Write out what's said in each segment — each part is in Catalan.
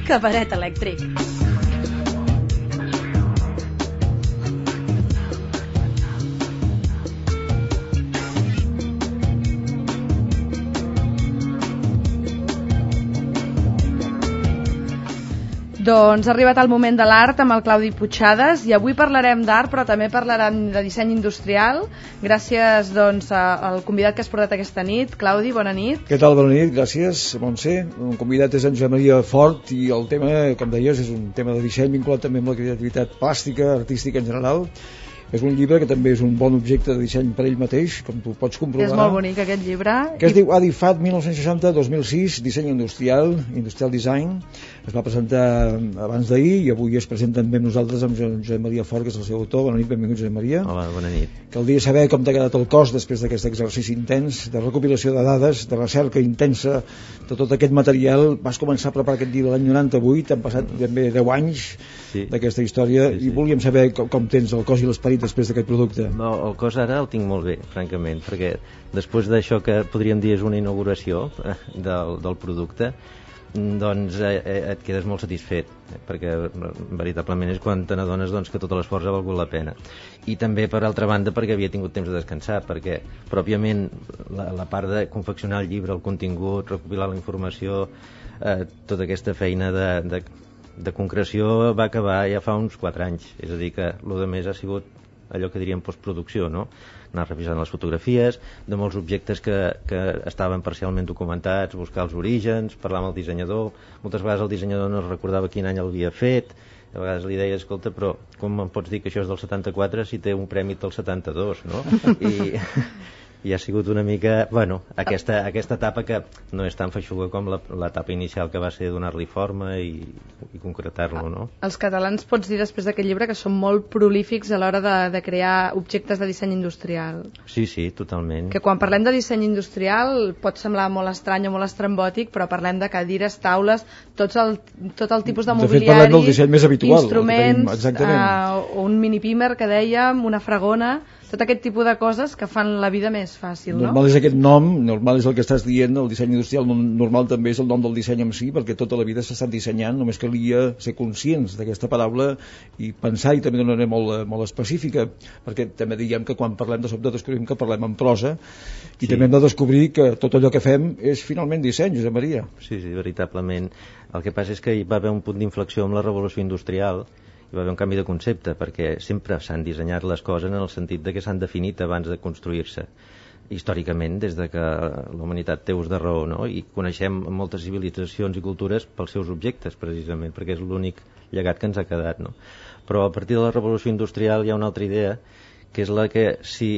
Cabaret elèctric. Doncs ha arribat el moment de l'art amb el Claudi Puigades i avui parlarem d'art però també parlarem de disseny industrial gràcies doncs, al convidat que has portat aquesta nit. Claudi, bona nit. Què tal? Bona nit, gràcies, Montse. Un convidat és en Josep Maria Fort i el tema, com deies, és un tema de disseny vinculat també amb la creativitat plàstica, artística en general. És un llibre que també és un bon objecte de disseny per ell mateix, com tu pots comprovar. És molt bonic aquest llibre. Que es diu Adifat 1960-2006, disseny industrial design. Es va presentar abans d'ahir i avui es presenta també amb nosaltres amb Josep Maria Fort, que és el seu autor. Bona nit, benvingut, Josep Maria. Hola, bona nit. Caldria saber com t'ha quedat el cos després d'aquest exercici intens de recopilació de dades, de recerca intensa de tot aquest material. Vas començar a preparar aquest llibre l'any 98, han passat també 10 anys d'aquesta història i volíem saber com tens el cos i l'esperit després d'aquest producte. No, el cos ara el tinc molt bé, francament, perquè després d'això que podríem dir és una inauguració del producte, doncs et quedes molt satisfet, perquè veritablement és quan te n'adones que tot l'esforç ha valgut la pena. I també, per altra banda, perquè havia tingut temps de descansar, perquè pròpiament la part de confeccionar el llibre, el contingut, recopilar la informació, tota aquesta feina de concreció va acabar ja fa uns 4 anys. És a dir, que el que més ha sigut allò que diríem postproducció, no? Anar revisant les fotografies de molts objectes que estaven parcialment documentats, buscar els orígens, parlar amb el dissenyador. Moltes vegades el dissenyador no recordava quin any l'havia fet, a vegades li deia, escolta, però com em pots dir que això és del 74 si té un premi del 72, no? I ha sigut una mica, bueno, aquesta etapa que no és tan feixuga com l'etapa inicial que va ser donar-li forma i concretar-lo, no? Els catalans pots dir després d'aquest llibre que són molt prolífics a l'hora de crear objectes de disseny industrial. Sí, totalment. Que quan parlem de disseny industrial pot semblar molt estrany o molt estrambòtic, però parlem de cadires, taules, tot el tipus de mobiliari, de fet parlem del disseny més habitual, instruments, un mini-pimer que dèiem, una fregona, tot aquest tipus de coses que fan la vida més fàcil, no? Normal és aquest nom, normal és el que estàs dient, el disseny industrial normal també és el nom del disseny en si, perquè tota la vida s'ha estat dissenyant, només calia ser conscients d'aquesta paraula i pensar, i també d'una manera molt específica, perquè també diguem que quan parlem de sobte descobrim que parlem en prosa i també hem de descobrir que tot allò que fem és finalment disseny, Josep Maria. Sí, veritablement. El que passa és que hi va haver un punt d'inflexió amb la revolució industrial. Hi va haver un canvi de concepte, perquè sempre s'han dissenyat les coses en el sentit de que s'han definit abans de construir-se. Històricament, des de que la humanitat té ús de raó, no? I coneixem moltes civilitzacions i cultures pels seus objectes, precisament, perquè és l'únic llegat que ens ha quedat, no? Però a partir de la revolució industrial hi ha una altra idea, que és la que si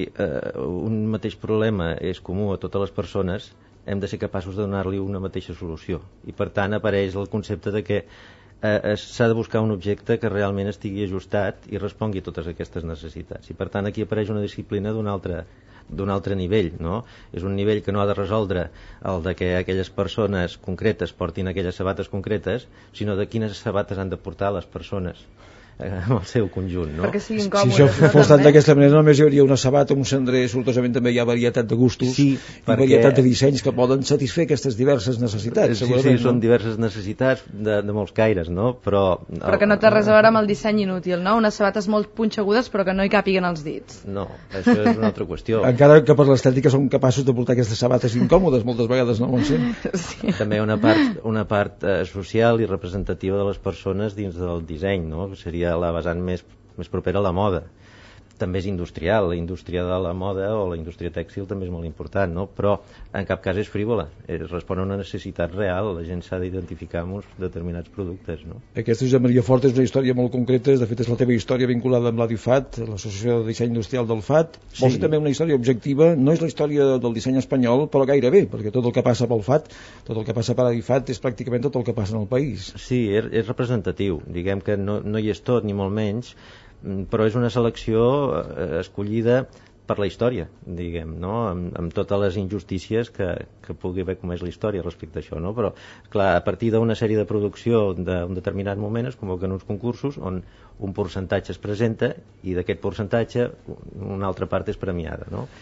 un mateix problema és comú a totes les persones, hem de ser capaços de donar-li una mateixa solució. I per tant apareix el concepte de que s'ha de buscar un objecte que realment estigui ajustat i respongui a totes aquestes necessitats. I per tant aquí apareix una disciplina d'un altre nivell, no? És un nivell que no ha de resoldre el de que aquelles persones concretes portin aquelles sabates concretes, sinó de quines sabates han de portar les persones amb el seu conjunt, no? Perquè siguin còmodes. Si això fos tant d'aquesta manera, només hi hauria una sabata, un cendrer, sortosament també hi ha varietat de gustos i varietat de dissenys que poden satisfer aquestes diverses necessitats. Sí, són diverses necessitats de molts caires, no? Però que no té res a veure amb el disseny inútil, no? Unes sabates molt punxegudes però que no hi càpiguen els dits. No, això és una altra qüestió. Encara que per l'estètica són capaços de portar aquestes sabates incòmodes moltes vegades, no, Montse? Sí. També una part social i representativa de les persones dins del disseny, no? Seria la vessant més propera a la moda. També és industrial, la indústria de la moda o la indústria tèxtil també és molt important, no? Però en cap cas és frívola, respon a una necessitat real, la gent s'ha d'identificar amb uns determinats productes, no? Aquesta Josep Maria Fort és una història molt concreta, de fet és la teva història vinculada amb l'ADIFAT, l'Associació de Disseny Industrial del FAT. Vol ser també una història objectiva, no és la història del disseny espanyol, però gairebé, perquè tot el que passa pel FAT, tot el que passa per l'ADIFAT és pràcticament tot el que passa en el país. Sí, és representatiu, diguem que no hi és tot, ni molt menys, però és una selecció escollida per la història, diguem, no? Amb totes les injustícies que pugui haver comès la història respecte a això, no? Però, clar, a partir d'una sèrie de producció d'un determinat moment es convoquen uns concursos on un percentatge es presenta i d'aquest percentatge una altra part és premiada, no?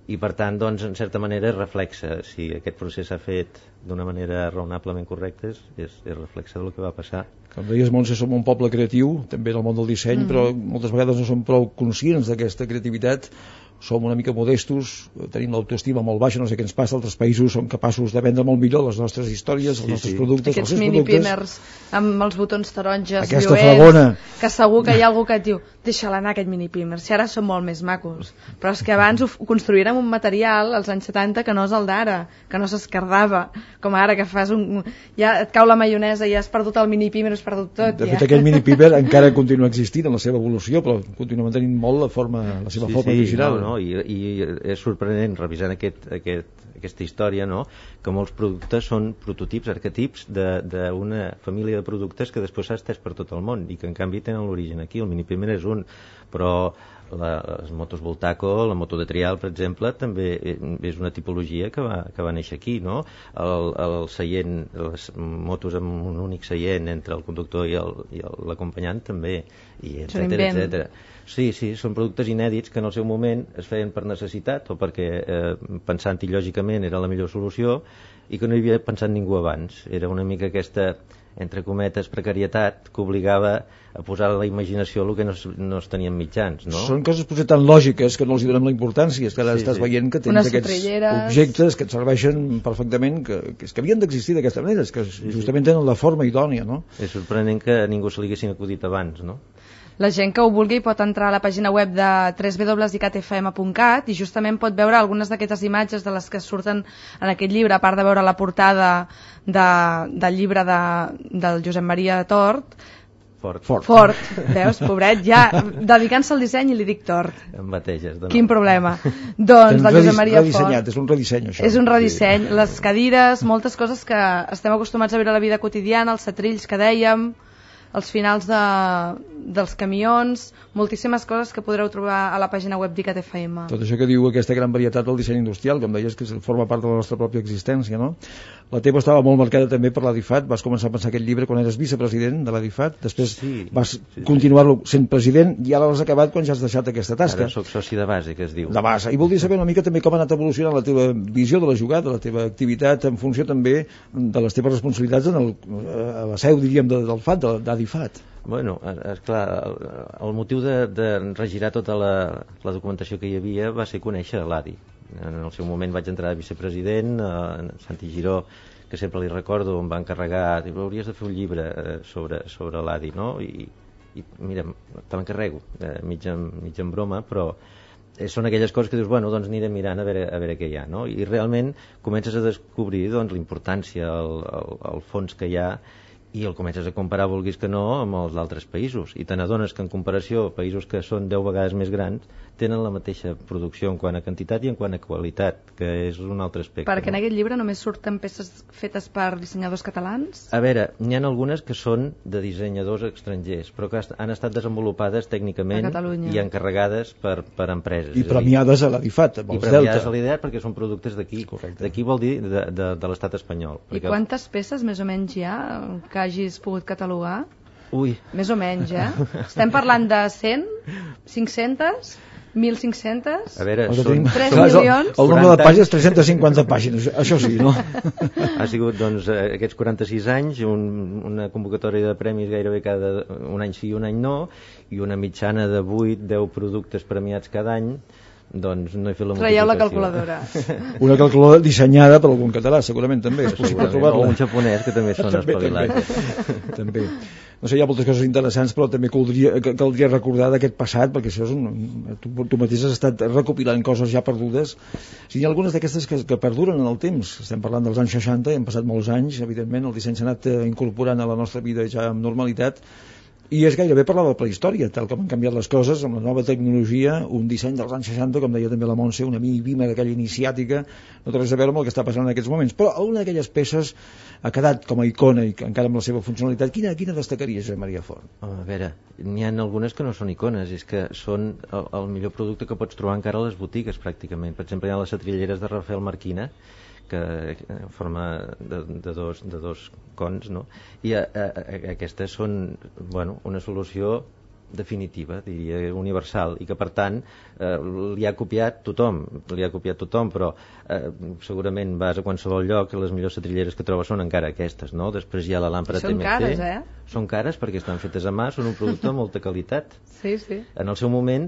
i per tant, doncs, en certa manera es reflexa. Si aquest procés s'ha fet d'una manera raonablement correcta, és reflexa del que va passar. Com deies, Montse, som un poble creatiu, també en el món del disseny, però moltes vegades no som prou conscients d'aquesta creativitat, som una mica modestos, tenim l'autoestima molt baixa, no sé què ens passa, altres països són capaços de vendre molt millor les nostres històries, els nostres productes, aquests els seus productes. mini-pímers amb els botons taronges, aquesta lluents, flagona, que segur que hi ha algú que et diu deixa-la anar aquest mini-pímer, si ara són molt més macos, però és que abans ho construïren amb un material als anys 70 que no és el d'ara, que no s'escardava, com ara que fas ja et cau la maionesa i has perdut el mini-pímer, has perdut tot. De fet, aquell mini-pímer encara continua existint en la seva evolució, però continua mantenint molt la seva forma original. No? I és sorprenent, revisant aquesta història, no? Que molts productes són prototips, arquetips d'una família de productes que després s'ha estès per tot el món i que en canvi tenen l'origen aquí. El mini-pímer és un, però les motos Voltaco, la moto de trial, per exemple, també és una tipologia que va néixer aquí, no? El seient, les motos amb un únic seient entre el conductor i l'acompanyant també, i etcètera. Sí, són productes inèdits que en el seu moment es feien per necessitat o perquè pensant-hi lògicament era la millor solució i que no hi havia pensat ningú abans. Era una mica aquesta, entre cometes, precarietat que obligava a posar a la imaginació el que no es tenien mitjans, no? Són coses potser tan lògiques que no els hi donem la importància, és que ara estàs veient que tens aquests objectes que et serveixen perfectament, que havien d'existir d'aquesta manera, és que justament tenen la forma idònia, no? És sorprenent que ningú se li haguessin acudit abans, no? La gent que ho vulgui pot entrar a la pàgina web de www.icatfm.cat i justament pot veure algunes d'aquestes imatges de les que surten en aquest llibre, a part de veure la portada del llibre del Josep Maria Tort. Fort. Veus, pobret, ja dedicant-se al disseny i li dic Tort. Em bateges. Quin problema. Doncs del Josep Maria Fort. És un redisseny, això. És un redisseny. Les cadires, moltes coses que estem acostumats a veure a la vida quotidiana, els setrills que dèiem, els finals dels camions, moltíssimes coses que podreu trobar a la pàgina web d'ICAT-FM. Tot això que diu aquesta gran varietat del disseny industrial, com deies, que forma part de la nostra pròpia existència, no? La teva estava molt marcada també per l'Adifat, vas començar a pensar aquest llibre quan eres vicepresident de l'Adifat, després vas continuar-lo sent president i ara l'has acabat quan ja has deixat aquesta tasca. Ara soc soci de base, que es diu. De base, i voldria saber una mica també com ha anat evolucionant la teva visió de la jugada, la teva activitat en funció també de les teves responsabilitats a la seu, diríem, del FAT, d'Adifat. Bueno, esclar, el motiu de regirar tota la documentació que hi havia va ser conèixer l'ADI. En el seu moment vaig entrar de vicepresident, Santi Giró, que sempre li recordo, em va encarregar, diu, hauries de fer un llibre sobre l'ADI, no? I mira, te l'encarrego, mig en broma, però són aquelles coses que dius, bueno, doncs anirem mirant a veure què hi ha, no? I realment comences a descobrir doncs, la importància, el fons que hi ha, i el comences a comparar, vulguis que no, amb els altres països, i te n'adones que en comparació països que són 10 vegades més grans tenen la mateixa producció en quant a quantitat i en quant a qualitat, que és un altre aspecte. Perquè en aquest llibre només surten peces fetes per dissenyadors catalans? A veure, n'hi ha algunes que són de dissenyadors estrangers, però que han estat desenvolupades tècnicament i encarregades per empreses. I premiades a l'Adifat, I premiades a l'IDEAT perquè són productes d'aquí. D'aquí vol dir de l'estat espanyol. I quantes peces més o menys hi ha que hagis pogut catalogar? Ui. Més o menys, Estem parlant de 100? 500? 1.500? A veure, són 3 milions? El nombre de pàgines, 350 pàgines, això sí, no? Ha sigut, doncs, aquests 46 anys, una convocatòria de premis gairebé cada un any sí i un any no, i una mitjana de 8-10 productes premiats cada any. Doncs no he fet la multiplicació. Traieu la calculadora. Una calculadora dissenyada per algun català, segurament també. És possible trobar-la. O un japonès, que també són espavilats. També. No sé, hi ha moltes coses interessants, però també caldria recordar d'aquest passat, perquè això és tu mateix has estat recopilant coses ja perdudes. Si hi ha algunes d'aquestes que perduren en el temps. Estem parlant dels anys 60, hem passat molts anys, evidentment, el disseny s'ha anat incorporant a la nostra vida ja amb normalitat, i és gairebé parlar de la prehistòria, tal com han canviat les coses amb la nova tecnologia, un disseny dels anys 60, com deia també la Montse, una mini-bímer aquella iniciàtica, no té res a veure amb el que està passant en aquests moments, però una d'aquelles peces ha quedat com a icona i encara amb la seva funcionalitat. Quina destacaria, Josep Maria Fort? A veure, n'hi ha algunes que no són icones, és que són el millor producte que pots trobar encara a les botigues pràcticament. Per exemple, hi ha les setrilleres de Rafael Marquina, que en forma de dos cons, no? I aquestes són, bueno, una solució definitiva, diria, universal, i que per tant li ha copiat tothom, però segurament vas a qualsevol lloc i les millors setrilleres que trobes són encara aquestes, no? Després hi ha la làmpada TMT. Són cares, Són cares perquè estan fetes a mà, són un producte de molta qualitat. Sí, sí. En el seu moment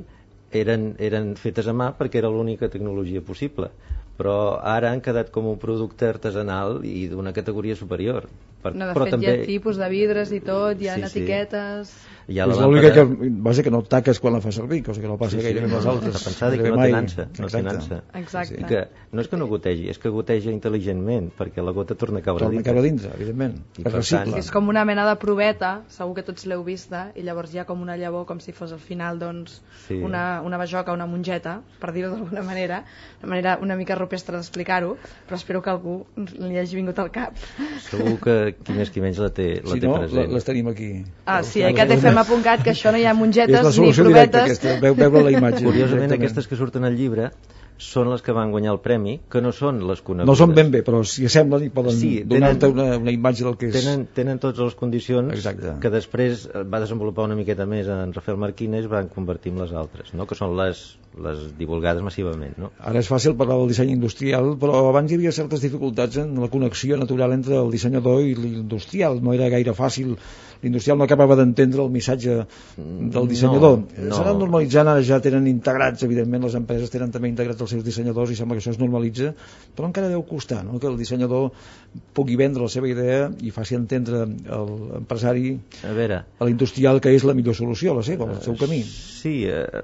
eren fetes a mà perquè era l'única tecnologia possible, però ara han quedat com un producte artesanal i d'una categoria superior. No, de fet, també... hi ha tipus de vidres i tot, hi ha etiquetes... És l'única que, base, que no taques quan la fa servir, cosa que no passa gairebé amb les altres. Està pensada i que no té nansa. Exacte. I que no és que no gotegi, és que goteja intel·ligentment, perquè la gota torna a caure dintre, evidentment. És com una mena de proveta, segur que tots l'heu vista, i llavors hi ha com una llavor, com si fos al final, doncs, una bajoca, una mongeta, per dir-ho d'alguna manera, una manera una mica rupestre d'explicar-ho, però espero que algú li hagi vingut al cap. Segur que qui més qui menys la té present. Si no, les tenim aquí. Sí, aquest FM ha apuntat que això no hi ha mongetes ni provetes. Veure la imatge. Curiosament, aquestes que surten al llibre són les que van guanyar el premi, que no són les conegudes. No són ben bé, però si assemblen i poden donar-te una imatge del que és. Tenen totes les condicions que després va desenvolupar una miqueta més en Rafael Marquines, van convertir en les altres, no? Que són les divulgades massivament, no? Ara és fàcil parlar del disseny industrial, però abans hi havia certes dificultats en la connexió natural entre el dissenyador i l'industrial. No era gaire fàcil. L'industrial no acabava d'entendre el missatge del dissenyador. S'ha anat normalitzant, ara ja tenen integrats, evidentment les empreses tenen també integrats els seus dissenyadors i sembla que això es normalitza, però encara deu costar, no?, que el dissenyador pugui vendre la seva idea i faci entendre l'empresari, a l'industrial, que és la millor solució, la seva, el seu camí. Sí,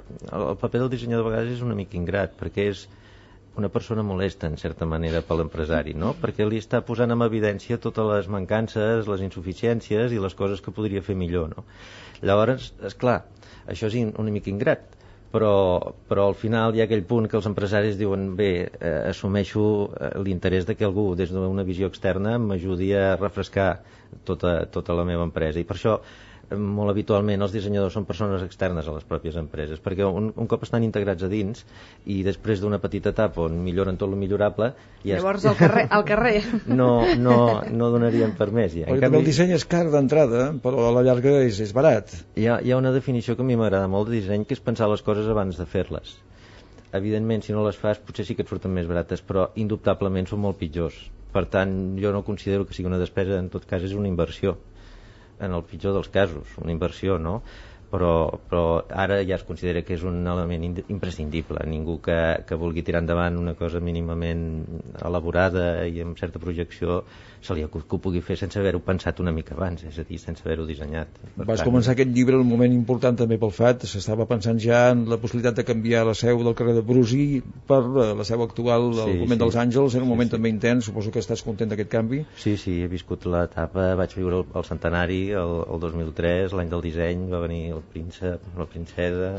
el paper del dissenyador a vegades és una mica ingrat, perquè és una persona molesta, en certa manera, per l'empresari, no? Perquè li està posant en evidència totes les mancances, les insuficiències i les coses que podria fer millor, no? Llavors, esclar, això és una mica ingrat, però al final hi ha aquell punt que els empresaris diuen bé, assumeixo l'interès de que algú, des d'una visió externa, m'ajudi a refrescar tota la meva empresa, i per això molt habitualment els dissenyadors són persones externes a les pròpies empreses, perquè un cop estan integrats a dins i després d'una petita etapa on milloren tot el millorable, llavors al carrer no donarien per més ja. Perquè també el disseny és car d'entrada, però a la llarga és barat. Hi ha una definició que a mi m'agrada molt de disseny, que és pensar les coses abans de fer-les. Evidentment, si no les fas potser sí que et surten més barates, però indubtablement són molt pitjors. Per tant, jo no considero que sigui una despesa, en tot cas és una inversió, en el pitjor dels casos, una inversió, no? Però ara ja es considera que és un element imprescindible. Ningú que vulgui tirar endavant una cosa mínimament elaborada i amb certa projecció se li acut que ho pugui fer sense haver-ho pensat una mica abans, és a dir, sense haver-ho dissenyat. Vas començar aquest llibre en un moment important també pel FAT, s'estava pensant ja en la possibilitat de canviar la seu del carrer de Brusi per la seu actual del Convent dels Àngels, era un moment també intens, suposo que estàs content d'aquest canvi? Sí, he viscut l'etapa, vaig viure el centenari, el 2003, l'any del disseny, va venir el príncep, la princesa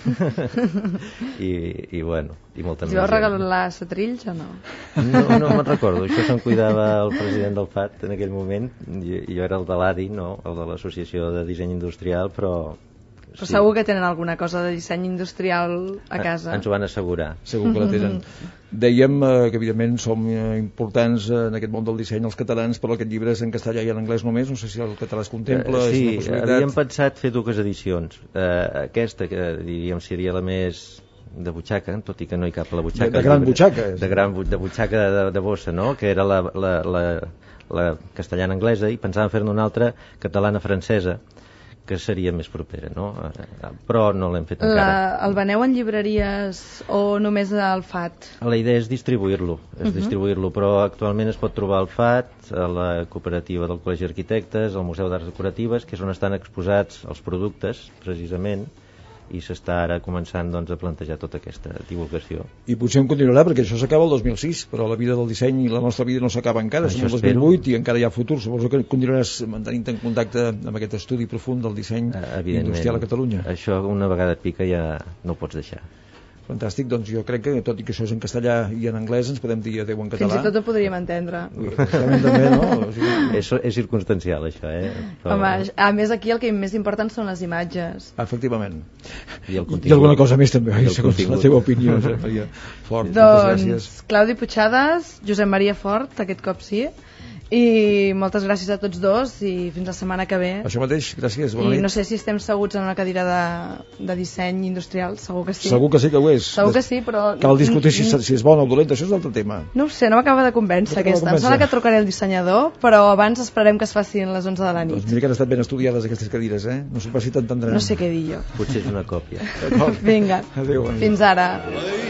i bueno, i molta més. Si vau regalar setrills o no? No me'n recordo, això se'n cuidava el president del FAT en aquell moment, jo era el de l'ADI, no? El de l'Associació de Disseny Industrial, però segur que tenen alguna cosa de disseny industrial a casa. Ens ho van assegurar. Segur que la tenen. Dèiem que evidentment som importants en aquest món del disseny els catalans, però aquest llibre és en castellà i en anglès només, no sé si el català es contempla. Sí, havíem pensat fer 2 edicions. Aquesta, que diríem seria la més de butxaca, tot i que no hi cap a la butxaca. De gran butxaca. De butxaca de bossa, no? Que era la castellana anglesa, i pensàvem fer-ne una altra catalana-francesa, que seria més propera, no? Però no l'hem fet encara. El veneu en llibreries o només al FAT? La idea és distribuir-lo, però actualment es pot trobar al FAT, a la cooperativa del Col·legi d'Arquitectes, al Museu d'Arts Decoratives, que és on estan exposats els productes, precisament, i s'està ara començant a plantejar tota aquesta divulgació. I potser en continuarà, perquè això s'acaba el 2006, però la vida del disseny i la nostra vida no s'acaba encara, som el 2008 i encara hi ha futur. Suposo que continuaràs mantenint en contacte amb aquest estudi profund del disseny industrial a Catalunya. Això, una vegada et pica, ja no ho pots deixar. Fantàstic, doncs jo crec que tot i que això és en castellà i en anglès ens podem dir adeu en català. Fins i tot ho podríem entendre. També, no? És circumstancial, això, Però... Home, a més aquí el que més importen són les imatges. Efectivament. I alguna cosa més també, segons la teva opinió, Maria Fort. Doncs, Claudi Puigçadas, Josep Maria Fort, aquest cop sí, I moltes gràcies a tots dos i fins la setmana que ve. Això mateix, gràcies, bona I nit. no sé si estem seguts en una cadira de disseny industrial, segur que sí. Segur que sí que ho és. Segur que sí, però... Cal discutir si és bona o dolenta, això és un altre tema. No ho sé, no m'acaba de convèncer aquesta. Em sembla que trucaré al dissenyador, però abans esperem que es facin les 11 de la nit. Doncs mira que han estat ben estudiades aquestes cadires, No sé pas si t'entendran. No sé què dir jo. Potser és una còpia. Vinga, Adéu, fins ara.